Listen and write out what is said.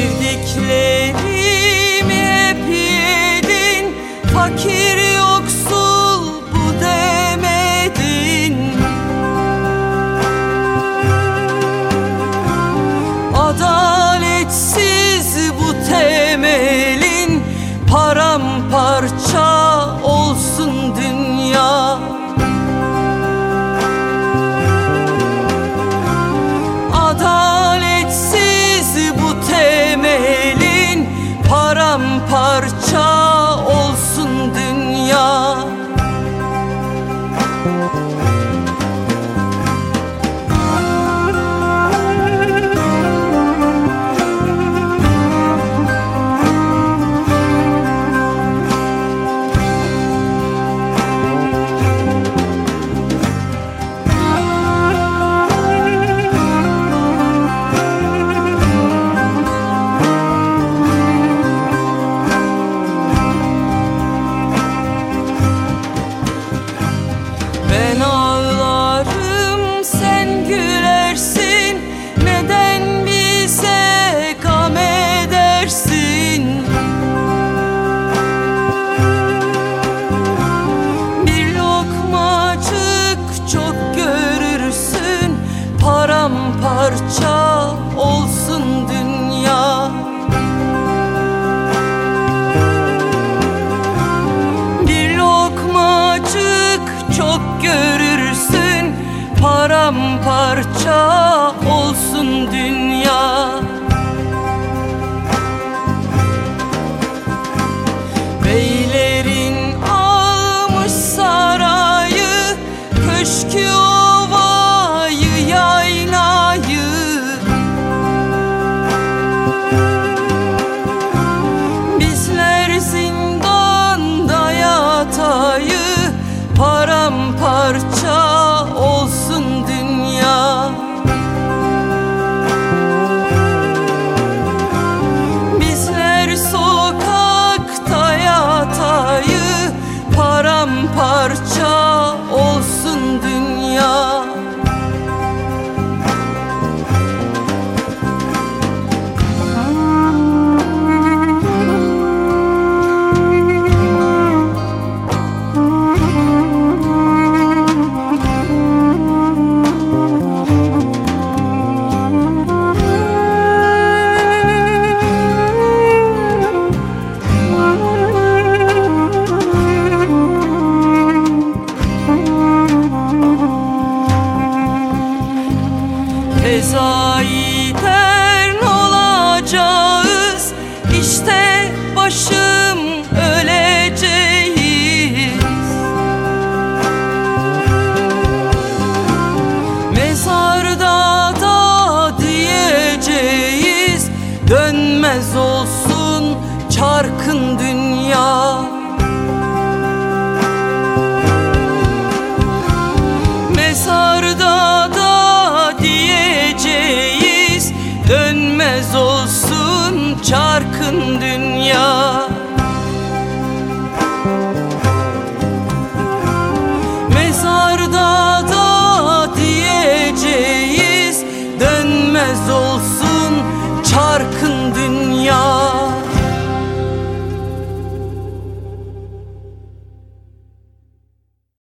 Sevdiklerimi hep yedin, fakir yoksul bu demedin. Adaletsiz bu temelin, paramparça olsun dünya. Adaletsiz bu temelin, paramparça olsun dünya. Ben ağlarım, sen gülersin. Neden bize gam edersin? Bir lokmacık çok görürsün, paramparça olsun dünya. Bir lokmacık çok görürsün, paramparça olsun dünya. Beylerin almış sarayı, köşkü, ovayı, yaylayı. Bizler zindanda yatayı, paramparça olsun dünya. Bizler sokakta yatayı, paramparça olsun dünya. Fezaiden olacağız, işte başım öleceğiz. Mezarda da diyeceğiz, dönmez olsun çarkın dünya. Mezarda da diyeceğiz, dönmez olsun çarkın dünya. Mezarda da diyeceğiz, dönmez olsun çarkın dünya.